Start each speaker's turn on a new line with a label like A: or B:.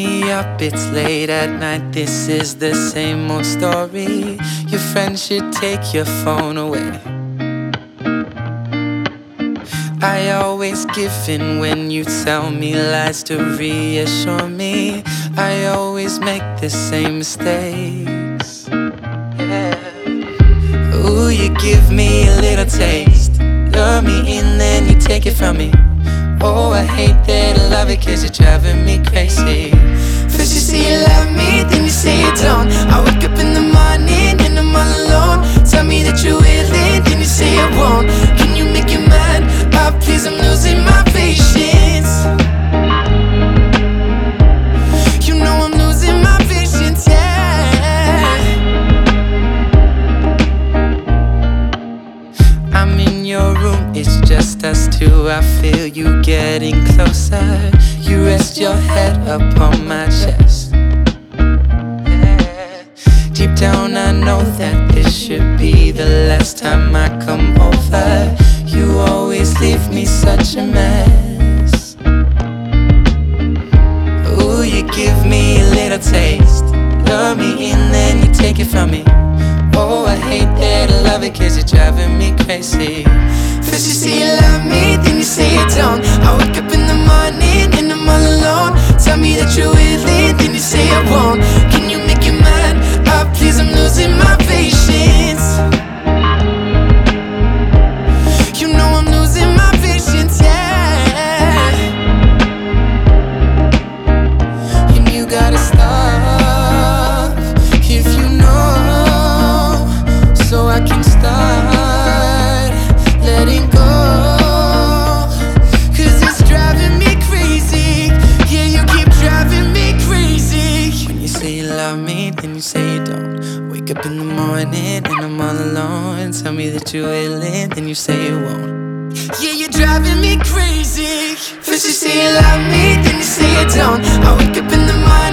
A: me up, it's late at night. This is the same old story. Your friends should take your phone away. I always give in when you tell me lies to reassure me. I always make the same mistakes. Ooh, you give me a little taste. Lure me in, then you take it from me. Oh, I hate that I love it, cause you're driving me crazy. First you say you love me, then you say you don't. I wake up in the morning and I'm all alone. Tell me that you're willing, then you say you won't. Can you make your mind up, please? I'm losing my patience. You know I'm losing my patience, yeah. I'm in your room, it's just us two. I feel you getting closer. You rest your head upon my chest. Deep down I know that this should be the last time I come over. You always leave me such a mess. Ooh, you give me a little taste. Lure me in, then you take it from me. Oh, I hate that I love it, cause you're driving me crazy. First you say you love me, then you say you don't. I wake up in the morning and I'm all alone. Tell me that you're willing, then you say I won't. Can you make your mind up, please? I'm losing my patience. You know I'm losing my patience, yeah. And you gotta stop if you know, so I can start letting go. Cause it's driving me crazy. Yeah, you keep driving me crazy. When you say you love me, then you say you don't. Wake up in the morning and I'm all alone. Tell me that you're willing, then you say you won't. Yeah, you're driving me crazy. First you say you love me, then you say you don't. I wake up in the morning